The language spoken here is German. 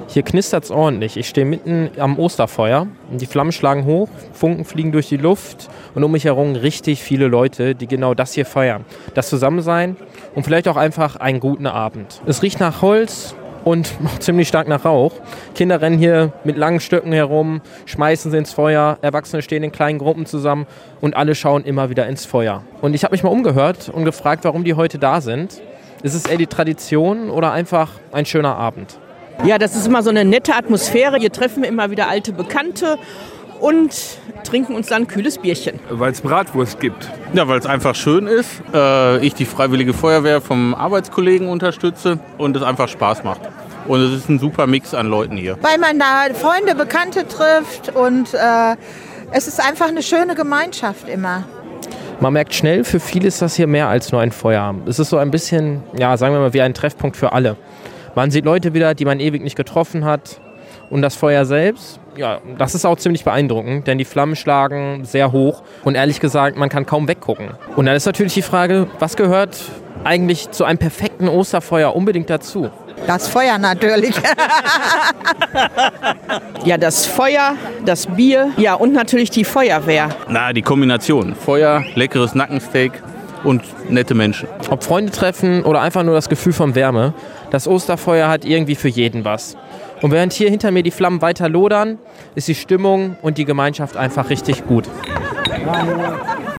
Hier knistert's ordentlich. Ich stehe mitten am Osterfeuer. Die Flammen schlagen hoch, Funken fliegen durch die Luft und um mich herum richtig viele Leute, die genau das hier feiern. Das Zusammensein und vielleicht auch einfach einen guten Abend. Es riecht nach Holz und auch ziemlich stark nach Rauch. Kinder rennen hier mit langen Stöcken herum, schmeißen sie ins Feuer. Erwachsene stehen in kleinen Gruppen zusammen und alle schauen immer wieder ins Feuer. Und ich habe mich mal umgehört und gefragt, warum die heute da sind. Ist es eher die Tradition oder einfach ein schöner Abend? Ja, das ist immer so eine nette Atmosphäre. Hier treffen wir immer wieder alte Bekannte und trinken uns dann ein kühles Bierchen. Weil es Bratwurst gibt. Ja, weil es einfach schön ist. Ich die Freiwillige Feuerwehr vom Arbeitskollegen unterstütze und es einfach Spaß macht. Und es ist ein super Mix an Leuten hier. Weil man da Freunde, Bekannte trifft und es ist einfach eine schöne Gemeinschaft immer. Man merkt schnell, für viele ist das hier mehr als nur ein Feuer. Es ist so ein bisschen, ja, sagen wir mal, wie ein Treffpunkt für alle. Man sieht Leute wieder, die man ewig nicht getroffen hat. Und das Feuer selbst, ja, das ist auch ziemlich beeindruckend, denn die Flammen schlagen sehr hoch. Und ehrlich gesagt, man kann kaum weggucken. Und dann ist natürlich die Frage, was gehört eigentlich zu einem perfekten Osterfeuer unbedingt dazu? Das Feuer natürlich. Ja, das Feuer, das Bier, ja und natürlich die Feuerwehr. Na, die Kombination. Feuer, leckeres Nackensteak und nette Menschen. Ob Freunde treffen oder einfach nur das Gefühl von Wärme, das Osterfeuer hat irgendwie für jeden was. Und während hier hinter mir die Flammen weiter lodern, ist die Stimmung und die Gemeinschaft einfach richtig gut.